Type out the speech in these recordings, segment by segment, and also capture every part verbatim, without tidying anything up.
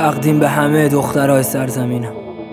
تقدیم به همه دخترای سرزمینم.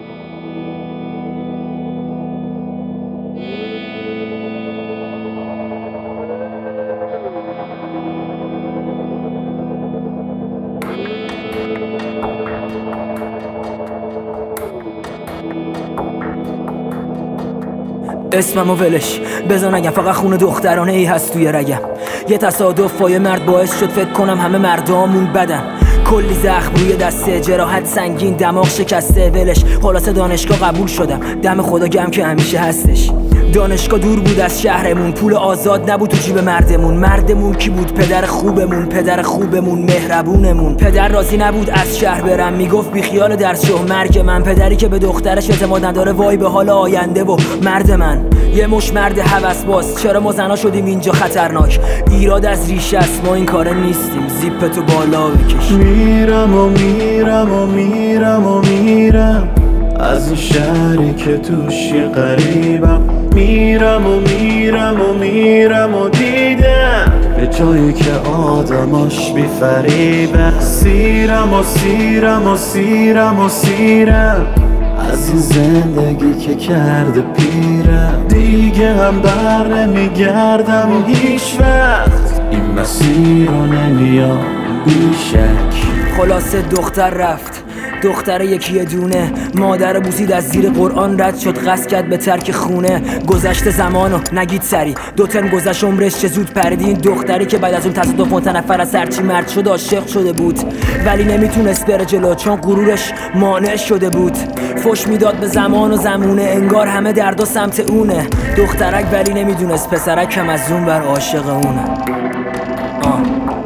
اسممو ولش بزن نگم، فقط خون دخترانه ای هست توی رگم. یه تصادف با یه مرد باعث شد فکر کنم همه مردامون بدن. کلی زخم روی دسته، جراحت سنگین، دماغ شکسته. ولش خلاصه دانشگاه قبول شدم، دم خدا گم که همیشه هستش. دانشگاه دور بود از شهرمون، پول آزاد نبود تو جیب مردمون. مردمون کی بود؟ پدر خوبمون، پدر خوبمون، مهربونمون. پدر راضی نبود از شهر برم، میگفت بی خیال درس شو. مرگ من، پدری که به دخترش اعتماد نداره، وای به حال آینده و مرد من. یه مش مرد هوس باز، چرا ما زنا شدیم اینجا خطرناک؟ ایراد از ریشه است، ما این کاره نیستیم. زیپتو بالا بکش. میرم و میرم و میرم و میرم از این شهری که توش یه غریبم. میرم و میرم و میرم و دیدم به جایی که آدماش بی فریبه. سیرم و سیرم و سیرم و سیرم از این زندگی که کرده پیرم. دیگه هم بر نمیگردم هیچ وقت، این مسیر رو نمیام بیشک. خلاصه دختر رفت، دختر یکی دونه. مادر بوسید از زیر قرآن رد شد، قصد کرد به ترک خونه. گذشت زمانو نگید سری، دو ترم گذشت عمرش چه زود پرید. این دختری که بعد از اون تصادف متنفر از هرچی مرد شد عاشق شده بود، ولی نمیتونست بره جلو چون غرورش مانع شده بود. فش میداد به زمان و زمونه، انگار همه درد و سمت اونه. دخترک ولی نمیدونست پسرک هم از اون بر عاشق اونه. آه.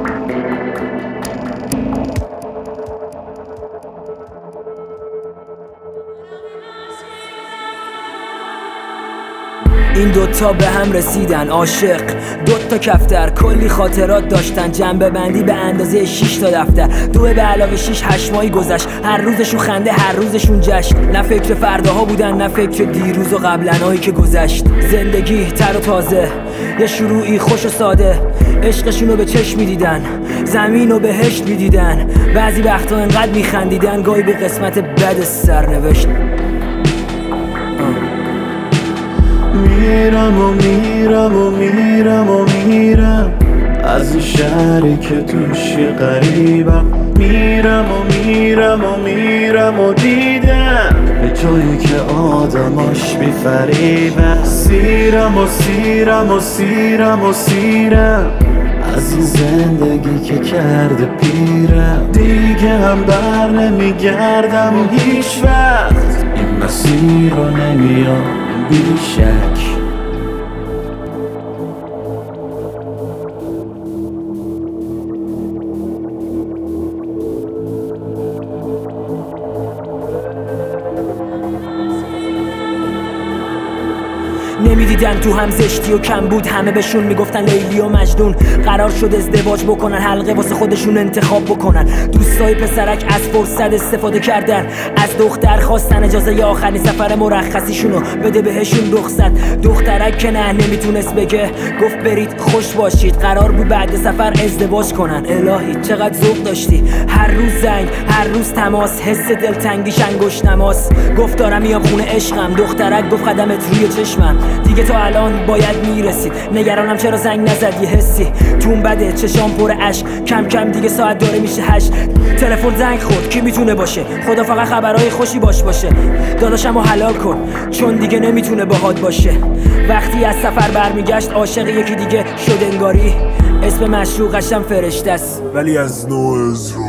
این دوتا به هم رسیدن، عاشق، دوتا کفتر، کلی خاطرات داشتن. جنبه بندی به اندازه شش تا دفتر. دو به علاوه شش، هشت ماهی گذشت، هر روزشون خنده، هر روزشون جشن. نه فکر فرداها بودن، نه فکر دیروز و قبلنایی که گذشت. زندگی تر و تازه، یه شروعی خوش و ساده. عشقشونو به چشم میدیدن، زمین و بهشت میدیدن. بعضی وقتا انقدر میخندیدن، گاهی به قسمت بد سرنوشت. میرم و میرم و میرم و میرم از این شهری که توش یه غریبم. میرم و میرم و میرم و دیدم به جایی که آدماش بی فریبه. سیرم و سیرم و سیرم و سیرم از این زندگی که کرده پیرم. دیگه هم بر نمیگردم هیچ وقت، این مسیر رو نمیام بیشک. نمیدیدن تو هم زشتی و کم بود، همه بهشون میگفتن لیلی و مجنون. قرار شد ازدواج بکنن، حلقه واسه خودشون انتخاب بکنن. دوستای پسرک از فرصت استفاده کردن، از دختر خواستن اجازه ی آخرین سفر مرخصیشونو بده بهشون رخصت. دخترک که نه نمیتونست بگه، گفت برید خوش باشید. قرار بود بعد سفر ازدواج کنن. الهی چقدر ذوق داشتی، هر روز زنگ، هر روز تماس، حس دلتنگیش انگشت نماس. گفت دارم میام خونه عشقم، دخترک گفت قدمت روی چشمم. دیگه تا الان باید میرسید، نگرانم چرا زنگ نزد. یه حسی تون بده، چشام پر اشک. کم کم دیگه ساعت داره میشه هشت. تلفن زنگ خورد، کی میتونه باشه؟ خدا فقط خبرهای خوشی باش باشه. داداشمو حلال کن چون دیگه نمیتونه باهات باشه. وقتی از سفر برمیگشت عاشق یکی دیگه شد انگاری. اسم مشروقشم فرشته است، ولی از نوع